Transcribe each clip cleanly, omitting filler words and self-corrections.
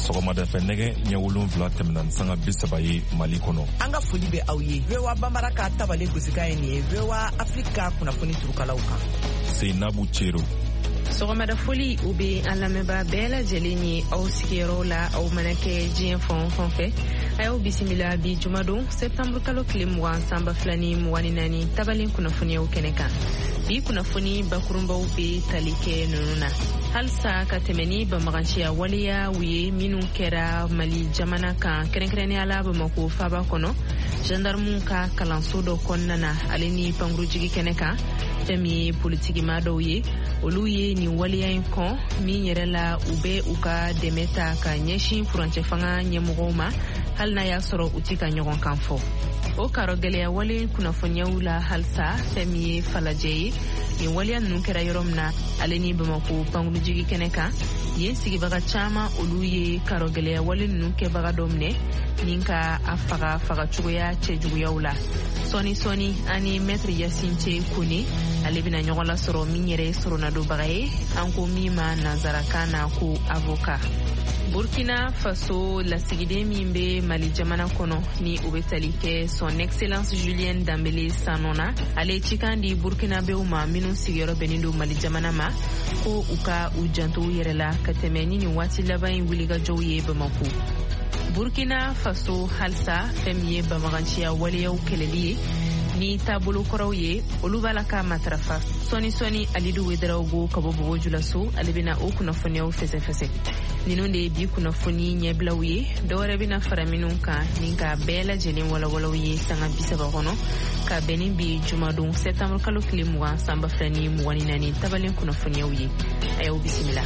sɔgɔmada fɛ nɛgɛ ɲɛ 7 tɛmɛna sanga 30 ye Mali kɔnɔ. An ka foli bɛ aw ye. VOA Bambara ka tabale gosika ye nin ye. VOA Afrika kunnafoni turukalaw kan. Seinabu Cero. Sɔgɔmada foli u bɛ an lamɛnbaa bɛɛ lajɛlen ye aw sigiyɔrɔ la aw mana kɛ diɲɛ fan o fan fɛ. A y'aw bisimila bi jumadon septembre kalo tile 20 sanba 2024 tabalen kunnafoniyaw kɛnɛ kan. Bi kunnafoni bakurunbaw bɛ tali kɛ ninnu na. Halisa ka tɛmɛ ni banbaganciya waleya u ye minnu kɛra Mali jamana kan kɛrɛnkɛrɛnnenya la Bamako faaba kɔnɔ. Gendarmew ka kalanso dɔ kɔnɔna na ale ni pankurujigi kɛnɛ kan. Fɛn min ye politikima dɔw ye olu ye nin waleya in kɔn min yɛrɛ la u bɛ u ka dɛmɛ ta ka ɲɛsin furancɛ fanga ɲɛmɔgɔw ma hali n'a y'a sɔrɔ u tɛ ka ɲɔgɔn kan fɔ. O karo gɛlɛya wale kunnafoniyaw la halisa fɛn min ye falajɛ ye nin waleya ninnu kɛra yɔrɔ min na ale ni Bamako pankurujigi kɛnɛ kan yen sigibaga caman olu ye karo gɛlɛya wale ninnu kɛbaga dɔ minɛ nin ka a faga cogoya cɛjuguyaw la. Sɔni ani Maître Yasince Kone ale bɛna ɲɔgɔn lasɔrɔ min yɛrɛ sɔrɔnadobaga ye an ko min ma nanzarakan na ko avocat. Burkina Faso lasigiden min bɛ Mali jamana kɔnɔ ni o bɛ tali kɛ son excellence Julien Dambele Sanona ale cikan di Burkinabɛw ma minnu sigiyɔrɔ bɛnnen don Mali jamana ma ko u ka u janto u yɛrɛ la ka tɛmɛ ni nin waati laban in wulikajɔw ye Bamako. Burkina Faso halisa fɛn min ye banbaganciya waleyaw kɛlɛli ye ni taabolo kɔrɔw ye olu b'a la ka matarafa. Sɔni Alidu Wederawogo ka bɔ Bogojulaso ale bɛna o kunnafoniyaw fɛsɛfɛsɛ. Ninnu de ye bi kunnafoni ɲɛbilaw ye dɔwɛrɛ bɛna fara minnu kan ni ka bɛɛ lajɛlen walawalaw ye sanga 30 kɔnɔ ka bɛn ni bi jumadon septembre kalo tile 20 sanba 2024 tabalen kunnafoniyaw ye. A y'aw bisimila.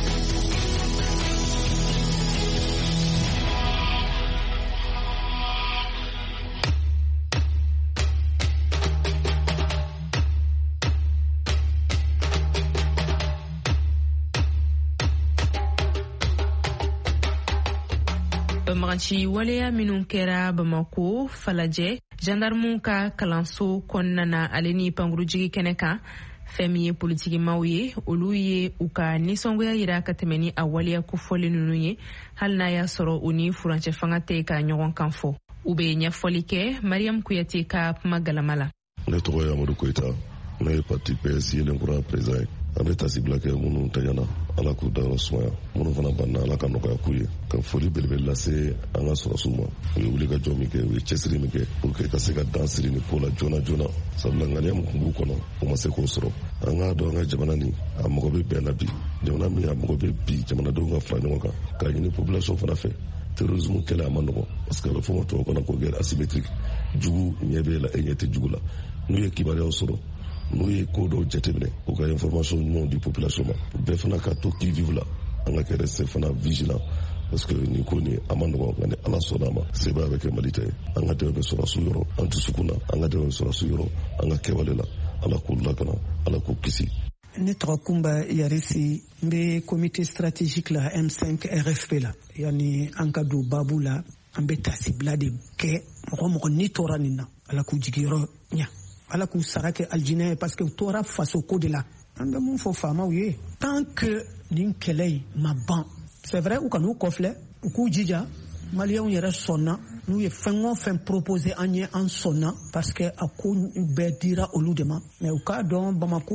Banbagaci waleya minnu kɛra Bamako falajɛ gendarmew ka kalanso kɔnɔna na ale ni pankurujigi kɛnɛ kan fɛn min ye politikimaw ye olu ye u ka nisɔngoya yira ka tɛmɛ ni a waleya kofɔli ninnu ye hali n'a y'a sɔrɔ u ni furancɛ fanga tɛ ka ɲɔgɔn kan fɔ. U bɛ ɲɛfɔli kɛ Mariam Kuyate ka kuma galama la. Ne tɔgɔ ye Amadou Koyita ne ye parti PS yelenkura président ye. An bɛ tasibila kɛ minnu tayana ala k'u dayɔrɔ sumaya minnu fana banna ala ka nɔgɔya k'u ye ka foli belebele lase an ka sɔrɔsiw ma u ye wuli ka jɔ min kɛ u ye cɛsiri min kɛ pour que ka se ka dan siri nin ko la joona sabula ŋaniya min kun b'u kɔnɔ u ma se k'o sɔrɔ. An k'a dɔn an ka jamana nin a mago bɛ bɛn na bi jamana min a mago bɛ bi jamanadenw ka fara ɲɔgɔn kan k'a ɲini population fana fɛ terrorisme kɛlɛ a ma nɔgɔ parce que a bɛ fɔ ma tubabu kan ko guerre asymétrique jugu ɲɛ b'e la e ɲɛ tɛ jugu la n'u ye kibaruyaw sɔrɔ n'u ye ko dɔw jateminɛ u ka information ɲumanw di population ma bɛɛ fana ka to qui vive la an ka kɛ reste fana vigilant parce que nin ko ni a ma nɔgɔ nka ni ala sɔnna a ma seba bɛ kɛ Mali ta ye an ka dɛmɛ bɛ sɔrɔsiw yɔrɔ an dusukun na an ka dɛmɛ bɛ sɔrɔsiw yɔrɔ an ka kɛwale la ala k'u lakana ala k'u kisi. Ne tɔgɔ Kumba Yarisi n bɛ comité stratégique la M5 RFP la yani an ka don babu la an bɛ tasibila de kɛ mɔgɔ ni tɔɔra nin na ala k'u jigiyɔrɔ ɲa ala k'u sara kɛ aljinɛ ye parce que u tora faso ko de la. An bɛ mun fɔ faamaw ye tant que nin kɛlɛ in ma ban c'est vrai u kan'u kɔfilɛ u k'u jija maliyɛnw yɛrɛ sɔnna n'u ye fɛn o fɛn proposé an ye an sɔnna parce que a ko bɛɛ dira olu de ma mais u k'a dɔn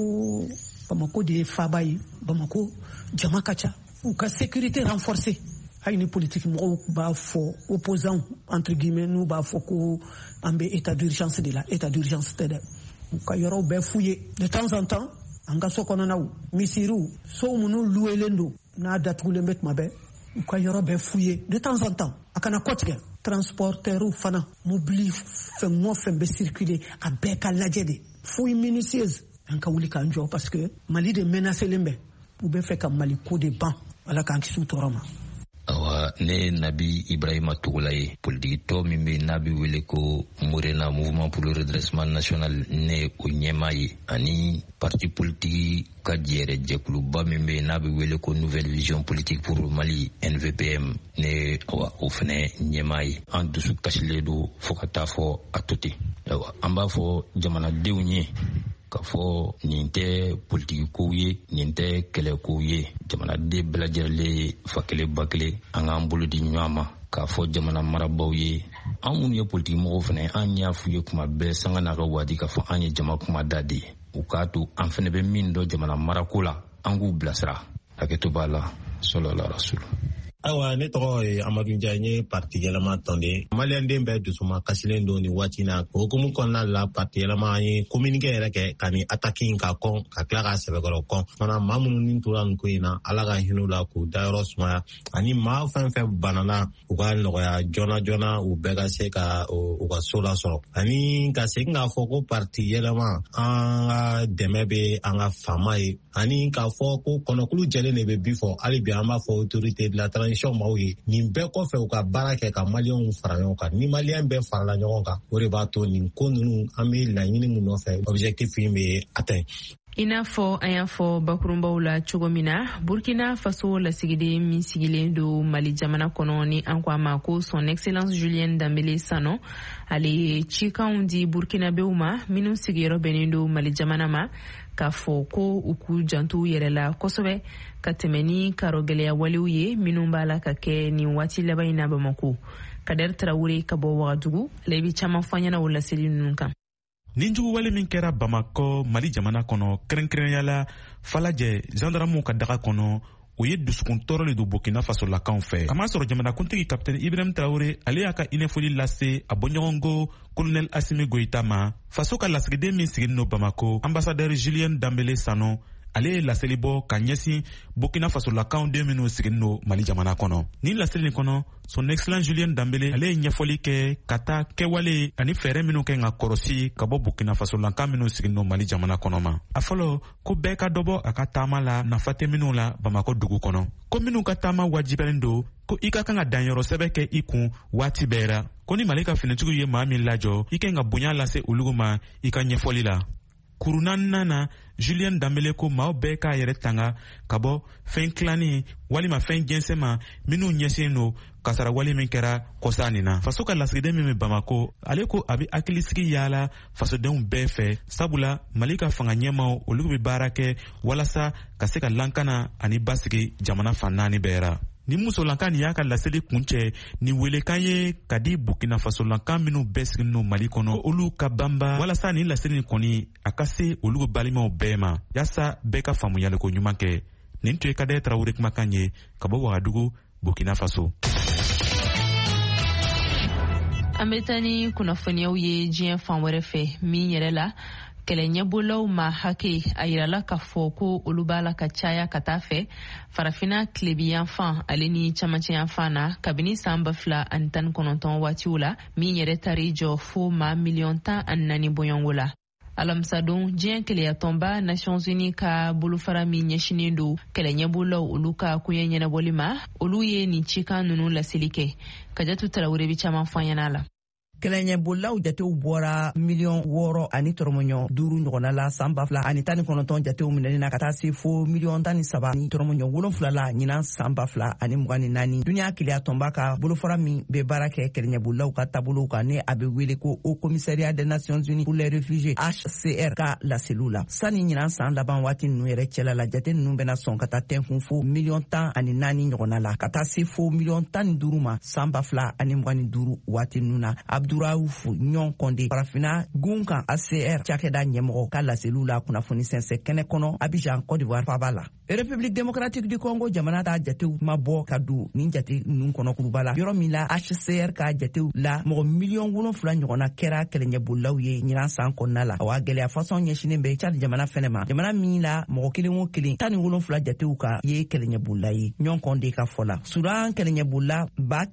Bamako de ye faaba ye Bamako jama ka ca u ka sécurité renforcée hali ni politique mɔgɔw b'a fɔ opposants entre guillemets n'u b'a fɔ ko an bɛ état d'urgence de la état d'urgence tɛ dɛ u ka yɔrɔw bɛɛ f'u ye de temps en temps an ka so kɔnɔnaw misiriw sow minnu louélen don n'a datugulen bɛ tuma bɛɛ u ka yɔrɔ bɛɛ f'u ye de temps en temps a kana kɔtigɛ transporteurs fana mobili fɛn o fɛn bɛ circuler a bɛɛ ka lajɛ de fouille minutieuse an ka wuli k'an jɔ parce que Mali de menacelen bɛ u bɛ fɛ ka Mali ko de ban ala k'an kisi u tɔɔrɔ ma. Awa ne Nabi Ibrahima Togola ye politique tɔ min bɛ n'a bɛ wele ko Morena Mouvement pour le redressement national ne o ɲɛmaa ye ani parti politique ka jɛɛrɛ jɛkuluba min bɛ n'a bɛ wele ko Nouvelle Vision Politique pour Mali NVPM ne awa o fana ɲɛmaa ye. An dusu kasilen don fo ka taa fɔ a to ten. Awa an b'a fɔ jamanadenw ye ka fɔ nin tɛ politiki kow ye nin tɛ kɛlɛ kow ye jamanaden bɛɛ lajɛlen fa kelen ba kelen an k'an bolo di ɲɔgɔn ma k'a fɔ jamana marabaw ye an minnu ye politiki mɔgɔw fana an y'a f'u ye kuma bɛɛ sanga n'a ka waati k'a fɔ an ye jama kuma da de ye u k'a to an fana bɛ min dɔn jamana marako la an k'u bilasira hakɛto b'a la sallallahu rasul. Awa ne tɔgɔ ye Amadu Njaye ye parti yɛlɛma tɔnden maliyɛnden bɛɛ dusuma kasilen don ni waati na hukumu kɔnɔna la parti yɛlɛma ye communiqué yɛrɛ kɛ ka ni attaque in ka kɔn ka tila ka sɛbɛkɔrɔ kɔn fana maa minnu ni tora nin ko in na ala ka hinɛ la k'u dayɔrɔ sumaya ani maa fɛn fɛn banana u ka nɔgɔya joona joona u bɛɛ ka se ka u ka so lasɔrɔ ani ka segin k'a fɔ ko parti yɛlɛma an ka dɛmɛ bɛ an ka faama ye ani k'a fɔ ko kɔnɔkulu jɛlen de bɛ bi fɔ hali bi an b'a fɔ autorité de la transition maaw ye nin bɛɛ kɔfɛ u ka baara kɛ ka maliyɛnw fara ɲɔgɔn kan ni maliyɛn bɛɛ farala ɲɔgɔn kan o de b'a to nin ko ninnu an bɛ laɲini min nɔfɛ objectif in bɛ atteint. I n'a fɔ an y'a fɔ bakurunbaw la cogo min na Burkina Faso lasigiden min sigilen don Mali jamana kɔnɔ ni an ko a ma ko son excellence Julien Dambélé Sano ale ye cikanw di Burkinabéw ma minnu sigiyɔrɔ bɛnnen don Mali jamana ma k'a fɔ ko u k'u janto yɛrɛ la kosɛbɛ ka tɛmɛ ni karogɛlɛya walew ye minnu b'a la ka kɛ nin waati laban in na Bamako. Kader Traoré ka bɔ Wagadugu ale bɛ caman fɔ an ɲɛna o laseli ninnu kan. Nin juguwale min kɛra Bamako Mali jamana kɔnɔ kɛrɛnkɛrɛnyala Falajɛ gendarmew ka daga kɔnɔ o ye dusukun tɔɔrɔ le don Burkina Faso lakaw fɛ. Kama sɔrɔ jamanakuntigi Capitaine Ibrahim Traoré ale y'a ka ɲɛfɔli lase a bɔɲɔgɔnko Colonel Assimi Goïta ma. Faso ka lasigiden min sigilen don Bamako ambassadeur Julien Dambélé Sano ale ye laseli bɔ ka ɲɛsin Burkina Faso lakaw den minnu sigilen don Mali jamana kɔnɔ. Ni laseli nin kɔnɔ son excellence Julien Dambélé ale ye ɲɛfɔli kɛ ka taa kɛwale ani fɛɛrɛ minnu kɛ ka kɔrɔsi ka bɔ Burkina Faso lankan minnu sigilen don Mali jamana kɔnɔ ma. A fɔlɔ ko bɛɛ ka dɔbɔ a ka taama la nafa tɛ minnu la Bamako dugu kɔnɔ. Ko minnu ka taama wajibalen don ko i ka kan ka danyɔrɔ sɛbɛ kɛ i kun waati bɛɛ ra. Ko ni Mali ka finitigiw ye maa min lajɔ i kan ka bonya lase olu ma i ka ɲɛfɔli la. Kurunana na Julien Dambélé ko maaw bɛɛ k'a yɛrɛ tanga ka bɔ fɛn tilanni walima fɛn jɛnsɛn ma minnu ɲɛsin don kasara wale min kɛra kɔsa nin na. Faso ka lasigiden min bɛ Bamako ale ko a bɛ hakilisigi yaala fasodenw bɛɛ fɛ sabula Mali ka fanga ɲɛmaw olu bɛ baara kɛ walasa ka se ka lankana ani basigi jamana fan naani bɛɛ ra. Ni musolankan ni y'a ka laseli kuncɛ ni welekan ye ka di Burkina Faso lankan minnu bɛɛ sigilen don Mali kɔnɔ olu ka banba walasa ni laseli ni kɔni a ka se olu balimaw bɛɛ ma yasa bɛɛ ka faamuyaliko ɲuman kɛ. Nin tun ye Kader Traoré kumakan ye ka bɔ Wagadugu Burkina Faso. An bɛ taa ni kunnafoniyaw ye diɲɛ fan wɛrɛ fɛ min yɛrɛ la kɛlɛ ɲɛbɔlaw ma hake a yirala k'a fɔ ko olu b'a la ka caya ka taa fɛ farafina tilebiyanfan ale ni camancɛyanfan na kabini san 2019 waatiw la min yɛrɛ tari jɔ fo maa 14 bɔɲɔngo la. Alamisadon diɲɛ keleyatɔnba Nations Unies ka bolofara min ɲɛsinen don kɛlɛ ɲɛbɔlaw olu ka koɲɛ ɲɛnabɔli ma olu ye nin cikan ninnu laseli kɛ. Kajatu Tarawele bi caman fɔ an ɲɛna la. Kɛlɛɲɛbolaw jatew bɔra 6 ani tɔrɔmɔɲɔ 5 ɲɔgɔnna la san 2019 jatew minɛni na ka taa se fo 13 ni tɔrɔmɔɲɔ 7 la ɲinan san 2024. Duniya keleya tɔnba ka bolofara min bɛ baara kɛ kɛlɛɲɛbolaw ka taabolow kan ne a bɛ wele ko Haut Commissariat des Nations Unies pour les Réfugiés HCR ka laseliw la. Sani ɲinan san laban waati ninnu yɛrɛ cɛla la jate ninnu bɛna sɔn ka taa tɛnkun fo 14 ɲɔgɔnna la ka taa se fo 15 ma san 2025 waati ninnu na. Abdouraouf Nyon Kondé farafina gun kan ACR cakɛda ɲɛmɔgɔ ka laseliw la kunnafoni sɛnsɛ kɛnɛ kɔnɔ Abidjan Côte d'Ivoire faba la. République démocratique du Congo jamana ta jatew ma bɔ ka don nin jate ninnu kɔnɔ kuruba la yɔrɔ min la HCR ka jatew la mɔgɔ 7 ɲɔgɔnna kɛra kɛlɛɲɛbolaw ye ɲinan san kɔnɔna la. Awa gɛlɛya fasɔn ɲɛsinen bɛ Tchad jamana fɛnɛ ma jamana min la mɔgɔ 17 jatew ka ye kɛlɛɲɛbola ye. Nyon Kondé ka fɔ la Sudan kɛlɛɲɛbola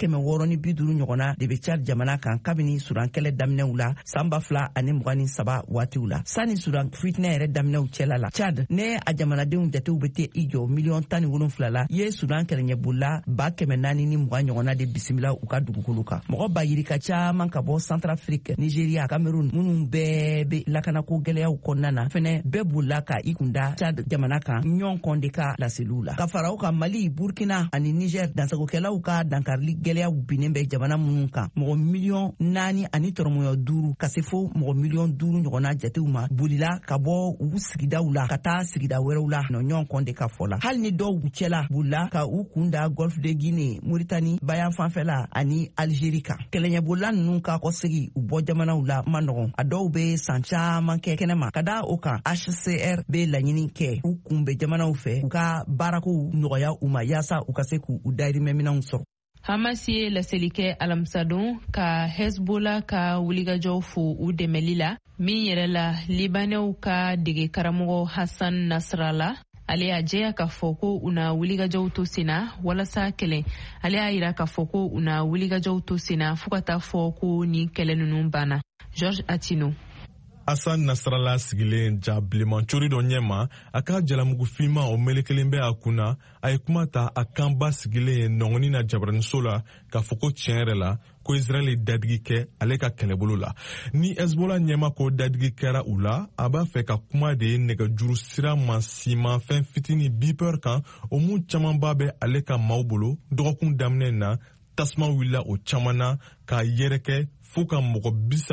650 ɲɔgɔnna de bɛ Tchad jamana kan kabini Sudan kɛlɛ daminɛw la san 2023 waatiw la. Sani Sudan fitinɛ yɛrɛ daminɛw cɛla la Tchad ne a jamanadenw jatew bɛ te i jɔ 17 la ye Sudan kɛlɛɲɛbola 420 ɲɔgɔnna de bisimila u ka dugukolo kan. Mɔgɔ ba yiri ka caman ka bɔ Centrafrique, Nigeria, Cameroun minnu bɛɛ bɛ lakanako gɛlɛyaw kɔnɔna na fɛnɛ bɛɛ bolila ka i kunda Tchad jamana kan Nyon Kondé ka laseliw la. Ka fara u kan Mali, Burkina ani Niger dansagokɛlaw ka dankarili gɛlɛyaw binnen bɛ jamana minnu kan mɔgɔ 4 4 ani tɔrɔmɔɲɔ 5 ka se fo mɔgɔ miliyɔn 5 ɲɔgɔnna jatew ma bolila ka bɔ u sigidaw la ka taa sigida wɛrɛw la nɔɲɔgɔn kɔnde ka fɔ la hali ni dɔw cɛla bolila ka u kunda Golfe de Guinée, Mauritanie, bayan fanfɛla ani Algérie kan kɛlɛɲɛbolila ninnu ka kɔsegi u bɔ jamanaw la ma nɔgɔn a dɔw be san caaman kɛ kɛnɛma ka da o kan HCR be laɲini kɛ u kun bɛ jamanaw fɛ u ka baarakow nɔgɔya u ma yaasa u ka se k'u dahirimɛminɛw sɔrɔ. Hamas ye laseli kɛ alamisadon ka Hezbollah ka wulikajɔw fo u dɛmɛli la min yɛrɛ la Libanɛw ka dege karamɔgɔ Hassan Nasrallah ale y'a jɛya k'a fɔ ko u na wulikajɔw to senna walasa kɛlɛ ale y'a yira k'a fɔ ko u na wulikajɔw to senna fo ka taa fɔ ko ni kɛlɛ ninnu banna. George Atino. Hassan Nasrallah sigilen ja bilenmancori dɔ ɲɛma a ka jalamugu filima o melekelen bɛ a kunna a ye kuma ta a kan ba sigilen ye nɔngɔni na jabaraniso la k'a fɔ ko tiɲɛ yɛrɛ la ko Israel ye dadigi kɛ ale ka kɛlɛbolo la ni Hezbollah ɲɛma ko dadigi kɛra u la a b'a fɛ ka kuma de ye nɛgɛjuru sira mansinmafɛn fitini beeper kan o mun camanba bɛ ale ka maaw bolo dɔgɔkun daminɛ na tasuma wulila o caman na k'a yɛrɛkɛ fo ka mɔgɔ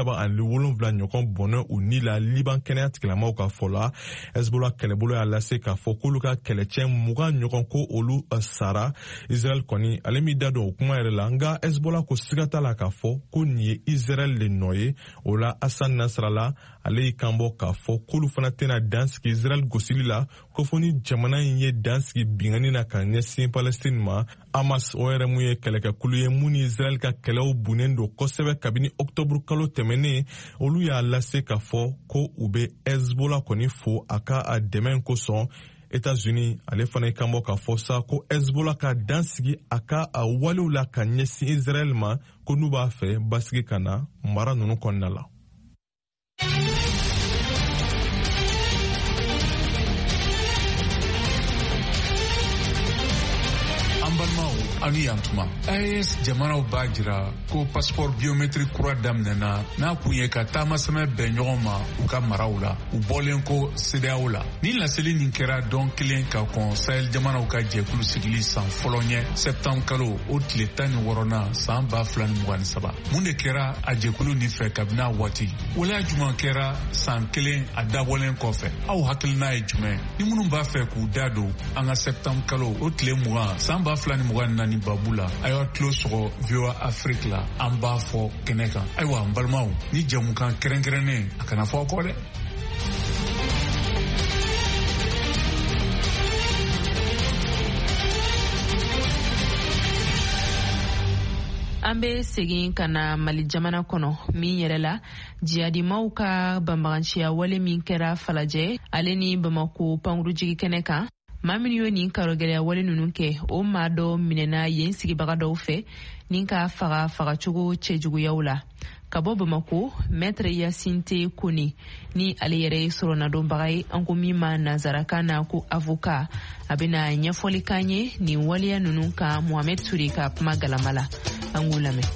37 ɲɔgɔn bɔnɛ u ni la Liban kɛnɛya tigilamaw ka fɔ la Hezbollah kɛlɛbolo y'a lase k'a fɔ k'olu ka kɛlɛcɛ 20 ɲɔgɔn ko olu sara Israel kɔni ale m'i da don o kuma yɛrɛ la nka Hezbollah ko siga t'a la k'a fɔ ko nin ye Israel le nɔ ye o la Hassan Nasrallah ale y'i kanbɔ k'a fɔ k'olu fana tɛna dansigi Israel gosili la ko fɔ ni jamana in ye dansigi bingani na ka ɲɛsin Palestine ma Hamas o yɛrɛ mun ye kɛlɛkɛkulu ye mun ni Israel ka kɛlɛw bunnen don kosɛbɛ kabini octobre kalo tɛmɛnen olu y'a lase k'a fɔ ko u bɛ Hezbollah kɔni fo a ka a dɛmɛ kosɔn États-Unis ale fana y'i kanbɔ k'a fɔ sa ko Hezbollah ka dansigi a ka a walew la ka ɲɛsin Israel ma ko n'u b'a fɛ basigi ka na mara ninnu kɔnɔna la. ani yantuma AES jamanaw b'a jira ko passeport biométrique kura daminɛna n'a kun ye ka taamasɛmɛ bɛn ɲɔgɔn ma u ka maraw la u bɔlen ko CEDEAO la ni laseli nin kɛra dɔn kelen ka kɔn Sahel jamanaw ka jɛkulu sigili san fɔlɔ ɲɛ septembre kalo o tile 16 san 2023 mun de kɛra a jɛkulu nin fɛ kabini waati waleya juman kɛra san 1 a dabɔlen kɔfɛ aw hakilina ye jumɛn ni minnu b'a fɛ k'u da don an ka septembre kalo o tile 20 san 2024 ni babu la ayiwa tulo sɔgɔ VOA Afrique la an b'a fɔ kɛnɛ kan ayiwa n balimaw ni jamukan kɛrɛnkɛrɛnnen a kana fɔ kɔ dɛ. An bɛ segin ka na Mali jamana kɔnɔ min yɛrɛ la jihadimaw ka banbaganciya wale min kɛra Falajɛ ale ni Bamako pankurujigi kɛnɛ kan maa minnu ye nin karogɛlɛya wale ninnu kɛ o maa dɔ minɛna yen sigibaga dɔw fɛ nin ka fagacogo cɛjuguyaw la ka bɔ Bamako Maître Yacinte Kone ni ale yɛrɛ ye sɔrɔnadonbaga ye an ko min ma nanzarakan na ko avocat a bɛna ɲɛfɔli k'an ye nin waleya ninnu kan Mohamed Touré ka kuma galama la an k'u lamɛn.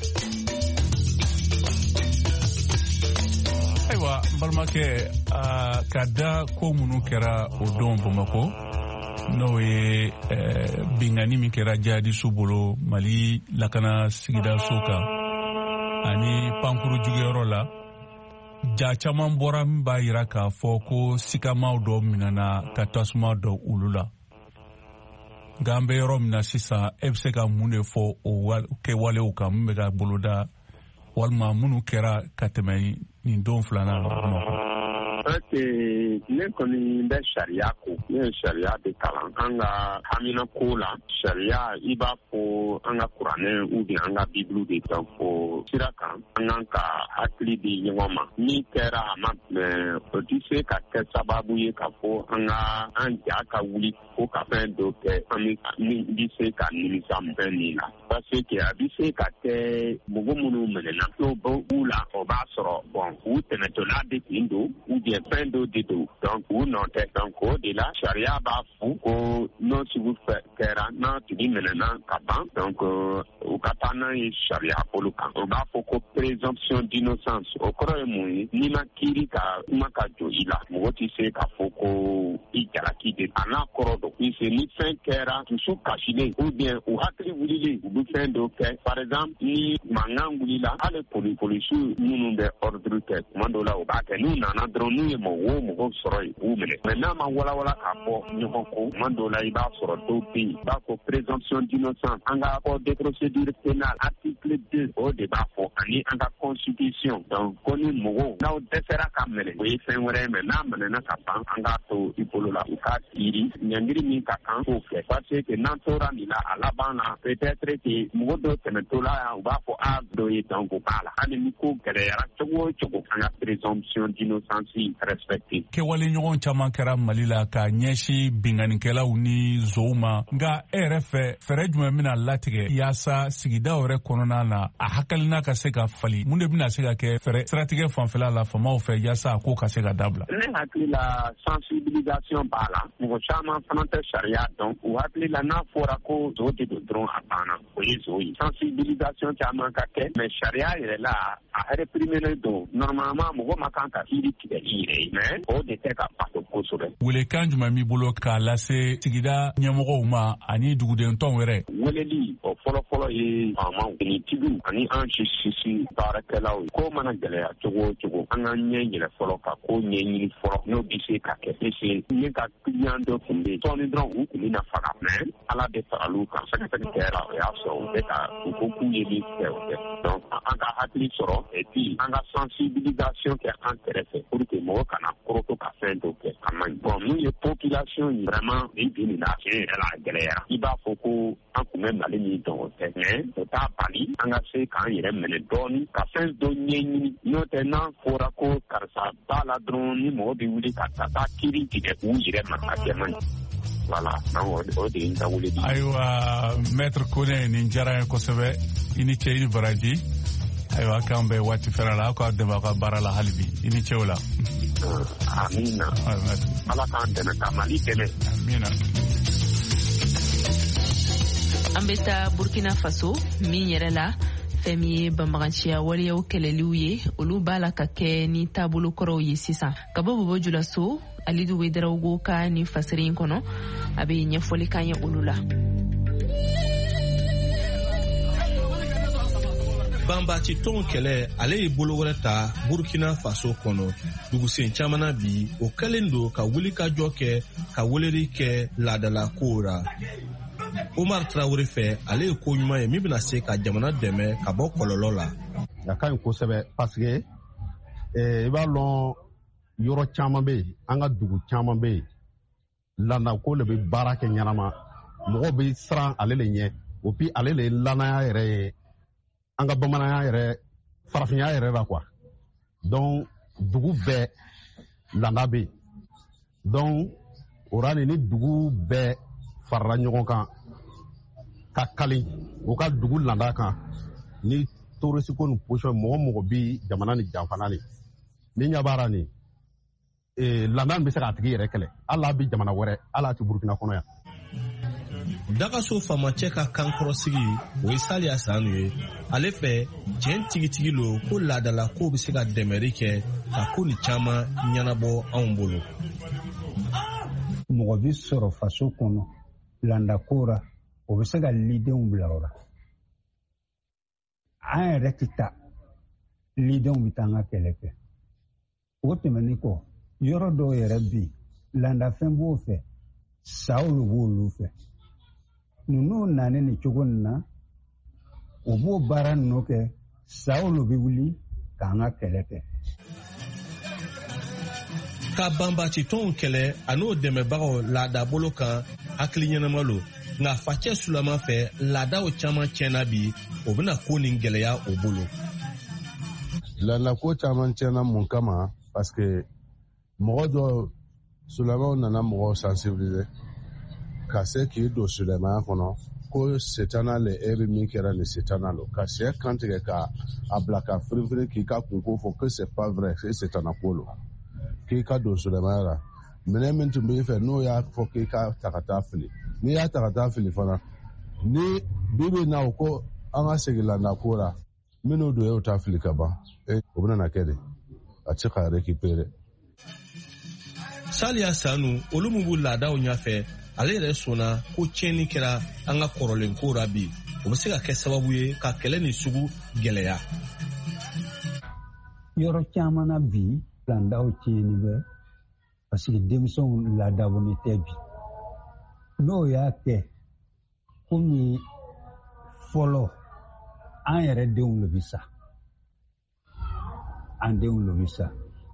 Ayiwa balimakɛ ka da ko minnu kɛra o don Bamako n'o ye bingani min kɛra jihadistu bolo Mali lakana sigidaso kan ani pankuru juguyɔrɔ la ja caman bɔra min b'a yira k'a fɔ ko sikamaw dɔ minɛna ka tasuma dɔ olu la nka an bɛ yɔrɔ min na sisan e bɛ se ka mun de fɔ o kɛwalew kan min bɛ ka boloda walima minnu kɛra ka tɛmɛ nin don filanan la. ne kɔni bɛ sariya ko ne ye sariya de kalan an ka hamina ko la sariya i b'a fɔ an ka kuranɛ ou bien an ka bibiliw de kan fɔ sira kan an kan ka hakili di ɲɔgɔn ma min kɛra a ma o tɛ se ka kɛ sababu ye ka fɔ an ja ka wuli ko ka fɛn dɔ kɛ an bɛ se ka nimisa fɛn nin la parce que a bɛ se ka kɛ mɔgɔ minnu minɛna n'o b'u la o b'a sɔrɔ u tɛmɛtɔla de tun don ou bien fɛn dɔ de don donc u nɔ tɛ donc o de la sariya b'a fɔ ko n'o sugu kɛra n'a tigi minɛna ka ban donc u ka taa n'a ye sariya bolo kan o b'a fɔ ko présomption d'innocence o kɔrɔ ye mun ye n'i ma kiiri ka kuma ka jɔ i la mɔgɔ tɛ se k'a fɔ ko i jalaki de a n'a kɔrɔ dɔn puisque ni fɛn kɛra dusu kasilen ou bien u hakili wulilen u bu fɛn dɔ kɛ par exemple ni mankan wulila hali polisiw minnu bɛ ordre kɛ tuma dɔw la u b'a kɛ n'u nana dɔrɔn n'u ye mɔgɔ sɔrɔ yen u minɛ mais n'a ma walawala k'a fɔ ɲɔgɔn ko tuma dɔw la i b'a sɔrɔ dɔw bɛ yen i b'a fɔ présomption d'innocence an ka code de procédure pénale article 2 o de b'a fɔ ani an ka constitution donc ko ni mɔgɔw n'aw dɛsɛra ka minɛ o ye fɛn wɛrɛ ye mais n'a minɛna ka ban an k'a to i bolo la u k'a siri ɲangiri min ka kan k'o kɛ parce que n'an tora nin la a laban na peut-être que mɔgɔ dɔw tɛmɛtɔ la yan u b'a fɔ dɔ ye donc o b'a la hali ni ko gɛlɛyara cogo o cogo an ka présomption d'innocence respectée. Kɛwale ɲɔgɔn caman kɛra Mali la ka ɲɛsin binganikɛlaw ni zow ma nka e yɛrɛ fɛ fɛɛrɛ jumɛn bɛna latigɛ yaasa sigidaw yɛrɛ kɔnɔna na a hakilina ka se ka fali mun de bɛna se ka kɛ fɛɛrɛ siratigɛ fanfɛla la famaw fɛ yaasa a ko ka se ka dabila. Ne hakili la sensibilisation b'a la mɔgɔ caman fana tɛ sariya dɔn u hakili la n'a fɔra ko zo de don dɔrɔn a banna o ye zo ye sensibilisation caman ka kɛ mais sariya yɛrɛ la a reprimé don normalement mɔgɔ ma kan ka kiiri tigɛ i yɛrɛ ye mais o de tɛ ka bato kosɛbɛ. Welekan jumɛn b'i bolo k'a lase sigida ɲɛmɔgɔw ma ani dugudentɔnw wɛrɛ. Weleli o fɔlɔfɔlɔ ye faamaw finitigiw ani an sisi baarakɛlaw ye ko mana gɛlɛya cogo o cogo an ka ɲɛ yɛlɛ fɔlɔ ka ko ɲɛɲini fɔlɔ n'o bɛ se ka kɛ pese ne ka client dɔ tun bɛ tɔni dɔrɔn u tun bɛna faga mais ala de faral'u kan sɛgɛsɛgɛ kɛra o y'a sɔrɔ u bɛ ka u ko k'u ye min kɛ o kɛ donc an ka hakili sɔrɔ et puis an ka sensibilisation kɛ an kɛrɛfɛ pour que mɔgɔ kana kɔrɔtɔ ka fɛn dɔ kɛ a man ɲi bon n'u ye population ye vraiment bi nin na tiɲɛ yɛrɛ la a gɛlɛyara i b'a fɔ ko an kun bɛ Mali min dɔn o tɛ mais o t'a bali an ka se k'an yɛrɛ minɛ dɔɔni ka fɛn dɔ ɲɛɲini n'o tɛ n'an fɔra ko karisa b'a la dɔrɔn ni mɔgɔ bɛ wuli ka taa kiiri tigɛ k'u yɛrɛ ma a kɛ man ɲi. Voilà, o de ye n ka wele di. Ayiwa maître Kone nin diyara n ye kosɛbɛ i ni cɛ i ni baraji ayiwa k'an bɛ waati fɛrɛ la aw k'aw dɛmɛ aw ka baara la hali bi i ni cɛw la. Amina ala k'an dɛmɛ ka Mali dɛmɛ. Amina. An bɛ taa Burkina Faso min yɛrɛ la fɛn min ye banbaganciya waleyaw kɛlɛliw ye olu b'a la ka kɛ ni taabolo kɔrɔw ye sisan ka bɔ Bobojulaso Alidu Wederawogo ka ni fasiri in kɔnɔ a bɛ ɲɛfɔli kan ye olu la. Banbaci tɔn kɛlɛ ale ye bolo wɛrɛ ta Burkina Faso kɔnɔ dugusen caman na bi o kɛlen don ka wulikajɔ kɛ ka weleri kɛ laadala kow ra. Omar Traoré fɛ ale ye ko ɲuman ye min bɛna se ka jamana dɛmɛ ka bɔ kɔlɔlɔ la. A ka ɲi kosɛbɛ parce que i b'a lɔn yɔrɔ caman bɛ yen an ka dugu caman bɛ yen landako de bɛ baara kɛ ɲɛnama mɔgɔw bɛ siran ale le ɲɛ et puis ale le ye lanaya yɛrɛ ye an ka bamananya yɛrɛ farafinya yɛrɛ la quoi donc dugu bɛɛ landa bɛ yen donc o ra ni dugu bɛɛ farala ɲɔgɔn kan ka kali o ka dugu landa kan ni touriste ko ni position mɔgɔ bi jamana ni janfana ni ɲabara ni landa bɛ se k'a tigi yɛrɛ kɛlɛ ala bi jamana wɛrɛ ala ti Burkina kɔnɔ yan. Dagaso famacɛ ka kankɔrɔsigi o ye Saliya Sanu ye ale fɛ jɛn tigitigi lo ko laadala ko bɛ se ka dɛmɛri kɛ ka ko ni caman ɲɛnabɔ anw bolo. Mɔgɔ bi sɔrɔ faso kɔnɔ landako ra o bɛ se ka lidenw bila o la an yɛrɛ tɛ taa lidenw bɛ taa an ka kɛlɛ kɛ o tɛmɛnen kɔ yɔrɔ dɔw yɛrɛ bi landafɛn b'o fɛ saw de b'olu fɛ ninnu nane ni cogo nin na o b'o baara ninnu kɛ saw de bɛ wuli k'an ka kɛlɛ kɛ. Ka banbaci tɔnw kɛlɛ a n'o dɛmɛbagaw laada bolo kan hakili ɲɛnama lo nka facɛ sulama fɛ laadaw caman tiɲɛna bi o bɛna ko nin gɛlɛya o bolo. Laadako caman tiɲɛna mun kama parce que mɔgɔ dɔ sulamaw nana mɔgɔw sensibiliser ka se k'i don silamɛya kɔnɔ ko setana le eri min kɛra ni setana lo ka sɛ kantigɛ ka a bila ka firifiri k'i ka kunko fɔ que c'est pas vrai c'est setana ko lo k'i ka don silamɛya la minɛ min tun b'i fɛ n'o y'a fɔ k'i ka ta ka taa fili n'i y'a ta ka taa fili fana ni bibi na o ko an ka segin landako la minnu don y'o ta fili ka ban o bɛna na kɛ de a tɛ se ka récupérer. Saliya Sanu olu mun b'u laadaw ɲɛfɛ ale yɛrɛ sɔnna ko tiɲɛni kɛra an ka kɔrɔlen ko ra bi o bɛ se ka kɛ sababu ye ka kɛlɛ ni sugu gɛlɛya. Yɔrɔ caman na bi plandaw tiɲɛni bɛ parce que denmisɛnw ladabɔlen tɛ bi. N'o y'a kɛ komi fɔlɔ an yɛrɛ denw le bi sa. An denw le bi sa.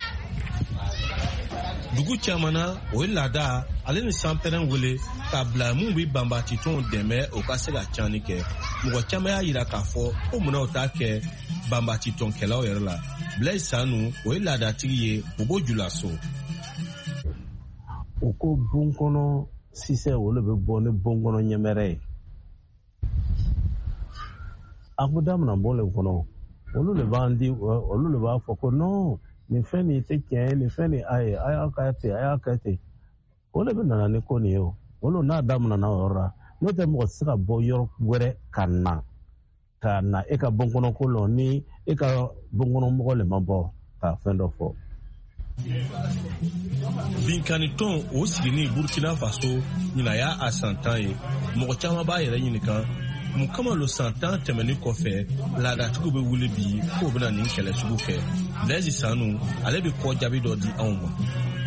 Dugu caman na o ye laada ale ni sanpɛrɛn wele k'a bila mun bɛ banbatitɔnw dɛmɛ o ka se ka cani kɛ. Mɔgɔ caman y'a yira k'a fɔ ko munna o t'a kɛ banbatitɔnkɛlaw yɛrɛ la. Blaise Sanu o ye laadatigi ye o b'o julaso. O ko bon kɔnɔ sisɛ o le bɛ bɔ ni bon kɔnɔ ɲɛmɛrɛ ye. A ko damina bɔ le kɔnɔ olu le b'an di olu le b'a fɔ ko non nin fɛn nin tɛ tiɲɛ ye nin fɛn nin a y'a kɛ ten a y'a kɛ ten o le bɛ nana ni ko nin ye o olu n'a daminɛ na o yɔrɔ la n'o tɛ mɔgɔ tɛ se ka bɔ yɔrɔ wɛrɛ ka na e ka bɔnkɔnɔ ko la ni e ka bɔnkɔnɔ mɔgɔ le ma bɔ ka fɛn dɔ fɔ. Binkanitɔn o sigini Burkina Faso ɲinan y'a a san 10 ye mɔgɔ caman b'a yɛrɛ ɲininka mun kama lo san 10 tɛmɛni kɔfɛ laadatigiw bɛ wuli bi k'o bɛna nin kɛlɛ sugu kɛ. Blaise Sanu ale bɛ kɔ jaabi dɔ di anw ma.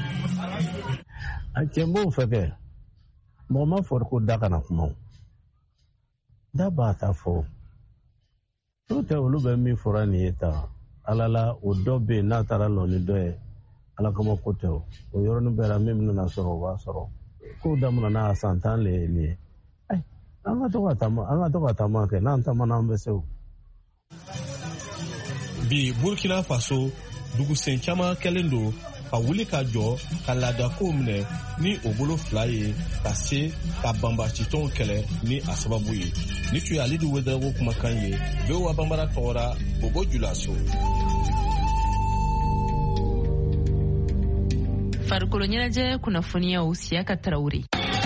A cɛ b'o fɛ kɛ mɔgɔ ma fɔ ko da kana kuma o da b'a ta fɔ n'o tɛ olu bɛ min fɔra nin ye ta ala la o dɔ bɛ yen n'a taara lɔ ni dɔ ye ala kama ko tɛ o yɔrɔnin bɛɛ la min bɛna sɔrɔ o b'a sɔrɔ k'o daminɛ n'a san 10 le ye nin ye an ka to ka taama kɛ n'an taamana an bɛ se o. Bi Burkina Faso dugusen caman kɛlen don ka wuli ka jɔ ka laadakow minɛ ni o bolo fila ye ka se ka banbacitɔnw kɛlɛ ni a sababu ye. Ni tun ye Alidu Wederawogo kumakan ye VOA Banbara tɔgɔra Bobo Julaso. Farikolo ɲɛnajɛ kunnafoniyaw Siyaka Tarawele.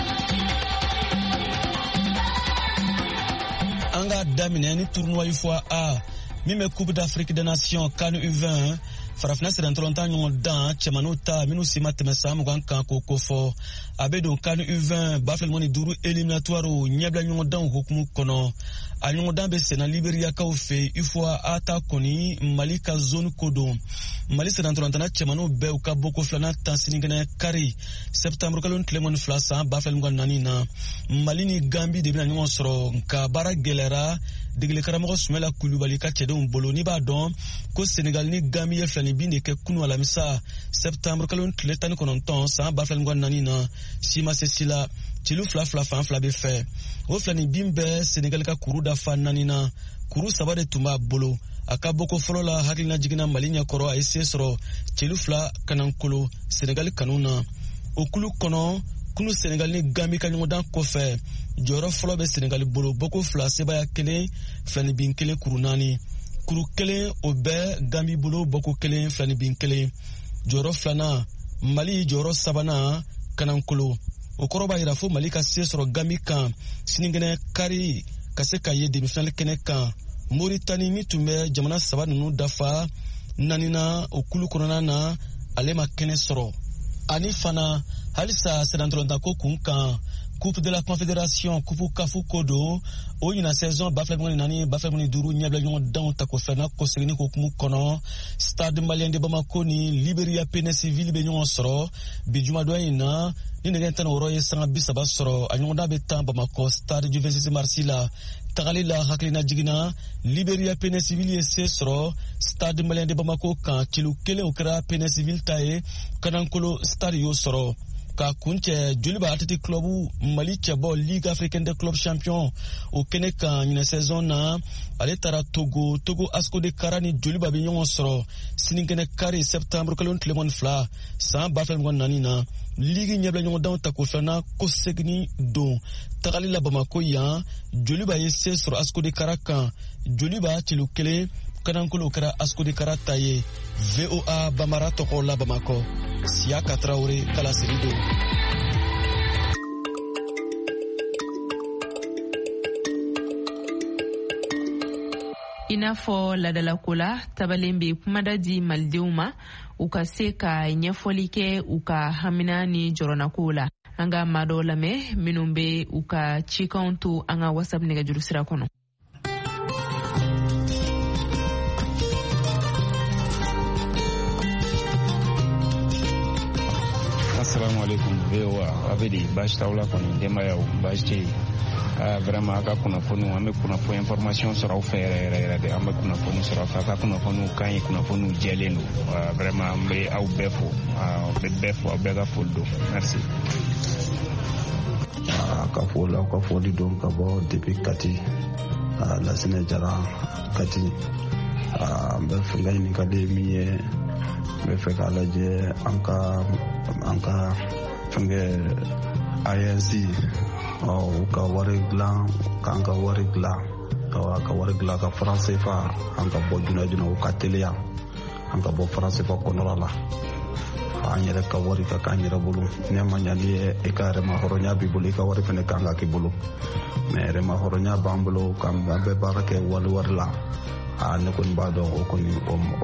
An ka daminɛ ni tournoi fois A min bɛ Coupe d'Afrique des Nations CAN U20 farafina sɛdɛntɔlɔntan ɲɔgɔn dan cɛmaniw ta minnu si ma tɛmɛ san 20 kan k'o kofɔ a bɛ don CAN U20 bafɛlimani 5 éliminatoire ɲɛbila ɲɔgɔn dan hukumu kɔnɔ a ɲɔgɔn dan bɛ senna Liberiyakaw fɛ UFOA A ta kɔni Mali ka zone ko don Mali sɛdɛntɔlɔntana cɛmaniw bɛɛ u ka boko filanan tan sinikɛnɛ kari septembre kalo tile 12 san 2024 na Mali ni Gambie de bɛna ɲɔgɔn sɔrɔ nka baara gɛlɛyara degeli karamɔgɔ Sumala Kulubali ka cɛdenw bolo ni b'a dɔn ko Senegal ni Gambie ye filani bin de kɛ kunu alamisa septembre kalo tile 19 san 2024 na si ma se si la cilu fila fan fila bɛ fɛ o filani bin bɛɛ Senegal ka kuru dafa 4 na kuru 3 de tun b'a bolo a ka boko fɔlɔ la hakilina jiginna Mali ɲɛkɔrɔ a ye se sɔrɔ cilu 2 kanankolo Senegal kanu na o kulu kɔnɔ kunu Senegal ni Gambie ka ɲɔgɔndan kɔfɛ jɔyɔrɔ fɔlɔ bɛ Senegal bolo boko 2 sebaya 1 filani bin 1 kuru 4 kuru 1 o bɛɛ Gambie bolo boko 1 filani bin 1 jɔyɔrɔ 2nan Mali jɔyɔrɔ 3nan kanankolo o kɔrɔ b'a yira fo Mali ka se sɔrɔ Gambie kan sinikɛnɛ kari ka se ka ye demi-finale kɛnɛ kan Mauritanie min tun bɛ jamana 3 ninnu dafa 4 na o kulu kɔnɔna na ale ma kɛnɛ sɔrɔ ani fana halisa sɛdɛntɔlɔntan ko kun kan Coupe de la Confédération Coupe Kafu Kodo o ɲina saison bafɛlimani 4 bafɛlimani 5 ɲɛbila ɲɔgɔn danw ta ko fɛna ko segini ko kumu kɔnɔ Stade Malien de Bamako ni Liberia Pénéciville bɛ ɲɔgɔn sɔrɔ bi jumadon in na ni nɛgɛ 16 ye sanga 30 sɔrɔ a ɲɔgɔndan bɛ tan Bamako Stade du 26 mars la tagali la hakilina jiginna Liberia Pénéciville ye se sɔrɔ Stade Malien de Bamako kan kilo 1 o kɛra Pénéciville ta ye kanankolo Stade y'o sɔrɔ ka kuncɛ Joliba Athletic Club Mali cɛbɔ Ligue Africaine des Clubs Champions o kɛnɛ kan ɲinɛ saison na ale taara Togo Asco de Kara ni Joliba bɛ ɲɔgɔn sɔrɔ sinikɛnɛ kari septembre kalo tile 12 san 2024 na Ligue ɲɛbila ɲɔgɔn danw ta ko filanan ko segini don tagali la Bamako yan Joliba ye se sɔrɔ Asco de Kara kan Joliba cilo 1 kanankolo kɛra Asco de Kara ta ye VOA Bambara tɔgɔ la Bamako Siyaka Tarawele Kalaseri do. I n'a fɔ ladalako la tabalen bɛ kumada di malidenw ma u ka se ka ɲɛfɔli kɛ u ka hamina ni jɔrɔnako la an ka maa dɔw lamɛn minnu bɛ u ka cikanw to an ka WhatsApp nɛgɛjuru sira kɔnɔ. alaikum VOA abedi baasi t'aw la kɔni denbaya o baasi tɛ yen vraiment a ka kunnafoniw an bɛ kunnafoni information sɔrɔ aw fɛ yɛrɛ de an bɛ kunnafoni sɔrɔ aw fɛ a ka kunnafoniw ka ɲi kunnafoniw jɛlen don vraiment an bɛ aw bɛɛ fo an bɛ bɛɛ fo aw bɛɛ ka foli don merci. ka foli aw ka foli don ka bɔ depuis Kati Lasine Jara Kati an bɛ fɛ ka ɲininkali min ye n bɛ fɛ k'a lajɛ an ka fɛnkɛ INC u ka wari dilan k'an ka wari dilan ka wari dilan ka franc CFA an ka bɔ joona u ka teliya an ka bɔ franc CFA kɔnɔla la an yɛrɛ ka wari ka k'an yɛrɛ bolo ne ma ɲa ni i ka yɛrɛma hɔrɔnya b'i bolo i ka wari fɛnɛ kan ka k'i bolo mais yɛrɛma hɔrɔnya b'an bolo k'an bɛɛ baara kɛ wari la ne kɔni b'a dɔn o kɔni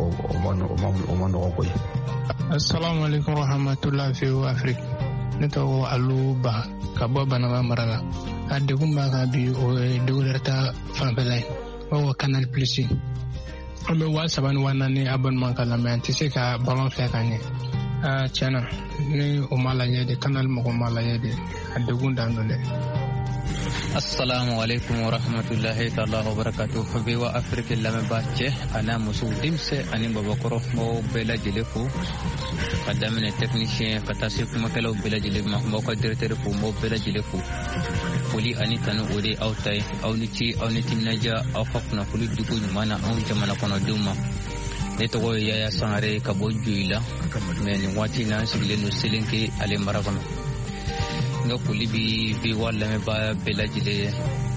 o ma nɔgɔ koyi. Assalamu alaikum warahmatullahi VOA Afrique. Ne tɔgɔ Alu Ba ka bɔ Banaba mara la. A degun b'a kan bi o ye degunɛrɛta fanfɛla ye o ko Canal Plus. An bɛ 3 ni 4 abonnement k'a la mais an tɛ se ka balon fɛ ka ɲɛ. Tiɲɛna ni o ma lajɛ de Canal mɔgɔ ma lajɛ de a degun dan don dɛ. Assalamu alaikum warahmatullahi ta'ala wabarakatuh. VOA Afrique lamɛn b'a cɛ ana muso denmisɛn ani babakɔrɔ mɔgɔw bɛɛ lajɛlen fo ka daminɛ technicien ka taa se kumakɛlaw bɛɛ lajɛlen ma mɔgɔw ka directeur fo mɔgɔw bɛɛ lajɛlen fo foli ani tanu o de aw ta ye aw ni ce aw ni timinadiya aw ka kunnafoni dugu ɲuman na anw jamana kɔnɔdenw ma. Ne tɔgɔ ye Yaya Sangare ka bɔ Joyila mais nin waati na sigilen don Selenke ale mara kɔnɔ. Nga foli bi VOA lamɛnbaa bɛɛ lajɛlen ye.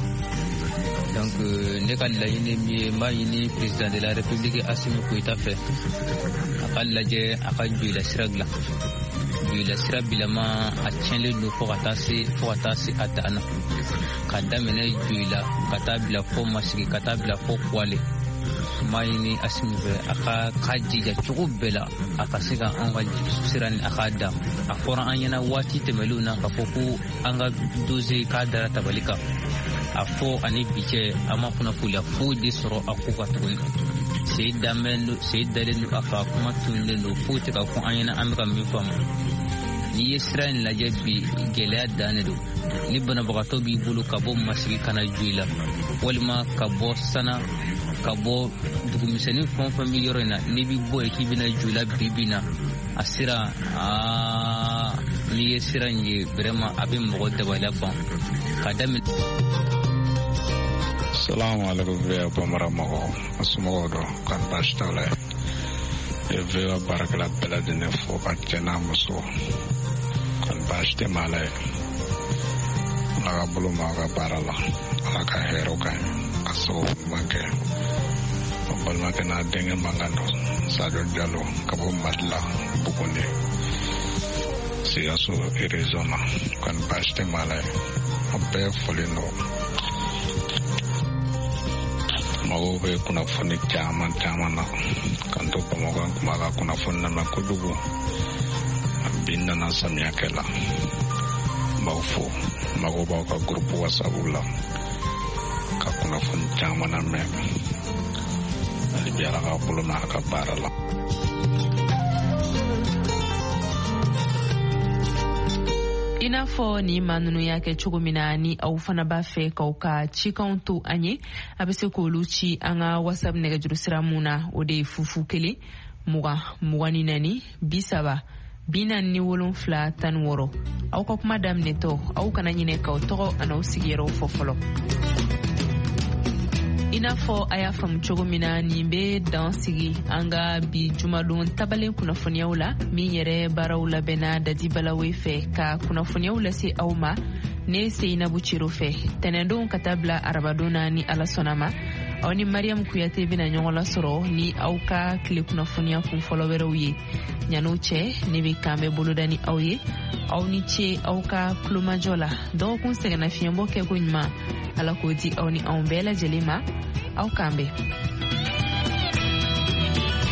Donc ne ka laɲini min ye n b'a ɲini président de la république Assimi Goïta fɛ a ka lajɛ a ka Joyila sira dilan. Joyila sira bilama a tiɲɛlen don fo ka taa se a dan na ka daminɛ Joyila ka taa bila fo Masigi ka taa bila fo Kuale. N b'a ɲini Assimi fɛ a ka jija cogo bɛɛ la a ka se ka an ka sira ni a ka da. A fɔra an ɲɛna waati tɛmɛlenw na k'a fɔ ko an ka dossier k'a dara tabali kan a fɔ ani bi cɛ a ma kunnafoniya foyi de sɔrɔ a ko ka tuguni. Sen dalen don a ka kuma tununnen don foyi tɛ ka fɔ an ɲɛna an bɛ ka min faamu. N'i ye sira in lajɛ bi gɛlɛya dan de don. Ni banabagatɔ b'i bolo ka bɔ Masigi ka na Joyila walima ka bɔ Sana ka bɔ dugumisɛnnin fɛn o fɛn bɛ yɔrɔ in na n'i bɛ bɔ yen k'i bɛna Joyila bi na a sira n'i ye sira in ye vraiment a bɛ mɔgɔ dabaliya ban ka daminɛ. Salamu alaikum VOA Bamara mɔgɔw a somɔgɔw dɔn k'an baasi t'aw la ye VOA baarakɛla bɛɛ lajɛlen fo a cɛ n'a muso k'an baasi tɛ maa la ye Ala ka bolo ma a ka baara la Ala ka hɛrɛw ka ɲi a sababu ɲuman kɛ o balimakɛ n'a denkɛ mankan don Sadio Jalo ka bɔ Mali la Bukundi Sikaso région na k'an baasi tɛ maa la ye a bɛɛ fɔlen don mɔgɔw bɛ kunnafoni caman na kan to Bamakɔ kuma ka kunnafoni lamɛn kojugu bi nana samiyɛkɛ la n b'aw fo mago b'aw ka groupe WhatsApp la ka kunnafoni caman lamɛn hali bi Ala ka bolo mɛn a ka baara la. I n'a fɔ ni maa ninnu y'a kɛ cogo min na ni aw fana b'a fɛ k'aw ka cikanw to an ye a bɛ se k'olu ci an ka WhatsApp nɛgɛjuru sira mun na o de ye 01 20 24 47 16. Aw ka kuma daminɛtɔ aw kana ɲinɛ k'aw tɔgɔ ani aw sigiyɔrɔ fɔ fɔlɔ. I n'a fɔ a y'a faamu cogo min na nin bɛ dan sigi an ka bi jumadon tabalen kunnafoniyaw la min yɛrɛ baaraw labɛnna Dadi Balawe fɛ ka kunnafoniyaw lase aw ma ne Seinabu Ciro fɛ tɛnɛndon ka taa bila arabadon na ni Ala sɔnna ma aw ni Mariam Kuyate bɛna ɲɔgɔn lasɔrɔ ni aw ka tile kunnafoniya kun fɔlɔ wɛrɛw ye ɲan'o cɛ ne bɛ kan bɛ boloda ni aw ye aw ni ce aw ka kulomajɔ la dɔgɔkun sɛgɛnna fiɲɛbɔ kɛko ɲuman Ala k'o di aw ni anw bɛɛ lajɛlen ma aw kan bɛn.